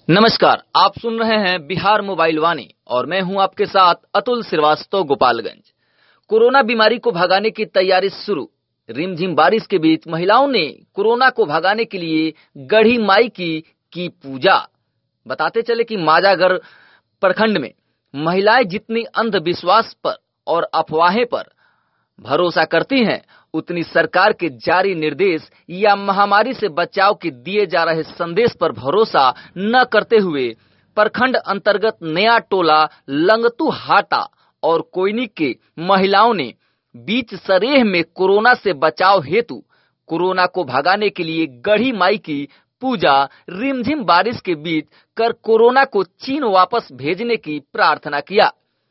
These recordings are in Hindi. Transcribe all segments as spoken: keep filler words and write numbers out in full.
नमस्कार, आप सुन रहे हैं बिहार मोबाइल वाणी और मैं हूं आपके साथ अतुल श्रीवास्तव गोपालगंज। कोरोना बीमारी को भगाने की तैयारी शुरू। रिमझिम बारिश के बीच महिलाओं ने कोरोना को भगाने के लिए गढ़ी माई की की पूजा। बताते चले कि माजागर प्रखंड में महिलाएं जितनी अंधविश्वास पर और अफवाहें पर भरोसा करती हैं, उतनी सरकार के जारी निर्देश या महामारी से बचाव के दिए जा रहे संदेश पर भरोसा न करते हुए प्रखंड अंतर्गत नया टोला लंगतू हाटा और कोयनी के महिलाओं ने बीच सरेह में कोरोना से बचाव हेतु कोरोना को भगाने के लिए गढ़ी माई की पूजा रिमझिम बारिश के बीच कर कोरोना को चीन वापस भेजने की प्रार्थना किया।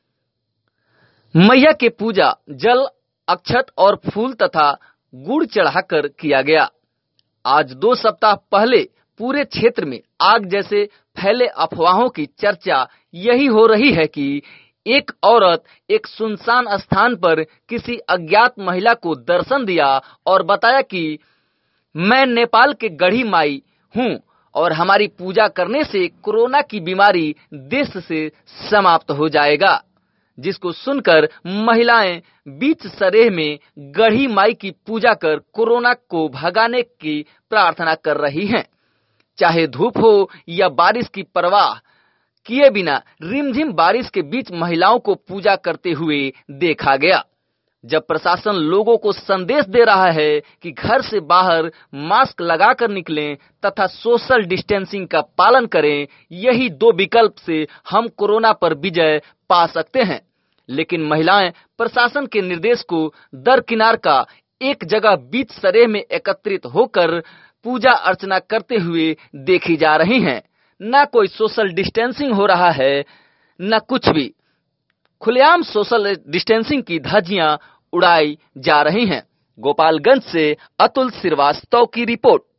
मैया के पूजा जल, अक्षत और फूल तथा गुड़ चढ़ाकर किया गया। आज दो सप्ताह पहले पूरे क्षेत्र में आग जैसे फैले अफवाहों की चर्चा यही हो रही है कि एक औरत एक सुनसान स्थान पर किसी अज्ञात महिला को दर्शन दिया और बताया कि मैं नेपाल के गढ़ी माई हूँ और हमारी पूजा करने से कोरोना की बीमारी देश से समाप्त हो जाएगा। जिसको सुनकर महिलाएं बीच सरेह में गढ़ी माई की पूजा कर कोरोना को भगाने की प्रार्थना कर रही हैं। चाहे धूप हो या बारिश की परवाह किए बिना रिमझिम बारिश के बीच महिलाओं को पूजा करते हुए देखा गया। जब प्रशासन लोगों को संदेश दे रहा है कि घर से बाहर मास्क लगाकर निकलें तथा सोशल डिस्टेंसिंग का पालन करें, यही दो विकल्प से हम कोरोना पर विजय पा सकते हैं, लेकिन महिलाएं प्रशासन के निर्देश को दरकिनार का एक जगह बीच सरेह में एकत्रित होकर पूजा अर्चना करते हुए देखी जा रही हैं। न कोई सोशल डिस्टेंसिंग हो रहा है, न कुछ भी। खुलेआम सोशल डिस्टेंसिंग की धज्जियां उड़ाई जा रही हैं। गोपालगंज से अतुल श्रीवास्तव की रिपोर्ट।